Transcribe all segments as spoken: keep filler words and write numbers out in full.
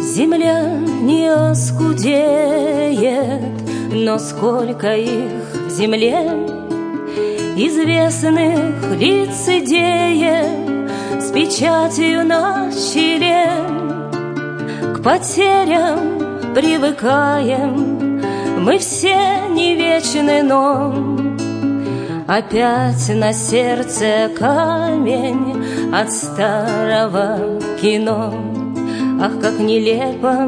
Земля не оскудеет, но сколько их в земле, известных лиц идеи с печатью на челе. К потерям привыкаем, мы все не вечны, но опять на сердце камень от старого кино. Ах, как нелепо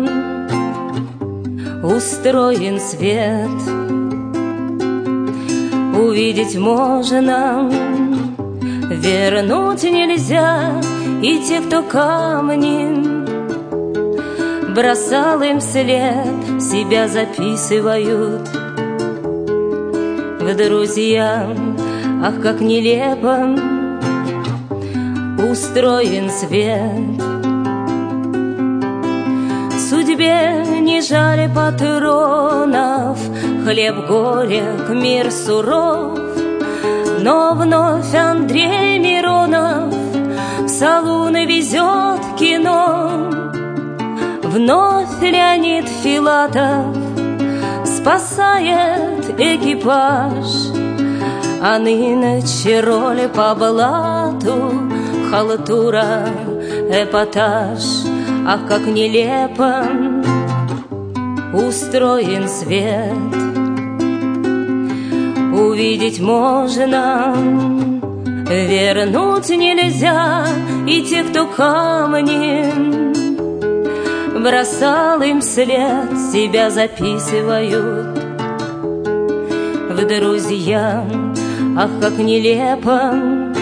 устроен свет, увидеть можно, вернуть нельзя. И те, кто камни бросал им вслед, себя записывают в друзья. Ах, как нелепо устроен свет. Судьбе не жаль патронов, хлеб горек, мир суров. Но вновь Андрей Миронов в салуны везет кино. Вновь Леонид Филатов спасает экипаж, а нынче роли по блату, халтура, эпатаж. Ах, как нелепо устроен свет, увидеть можно, вернуть нельзя. И те, кто камни бросал им вслед, себя записывают в друзья. Ах, как нелепо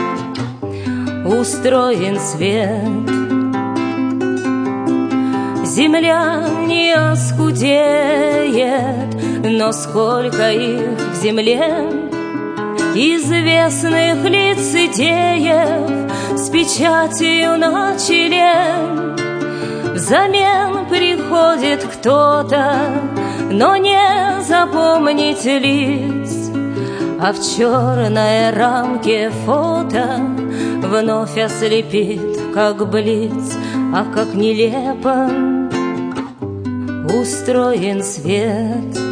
устроен свет. Земля не оскудеет, но сколько их в земле, известных лиц идеев с печатью на челе. Взамен приходит кто-то, но не запомнить лиц, а в черной рамке фото вновь ослепит, как блиц. Ах, как нелепо устроен свет.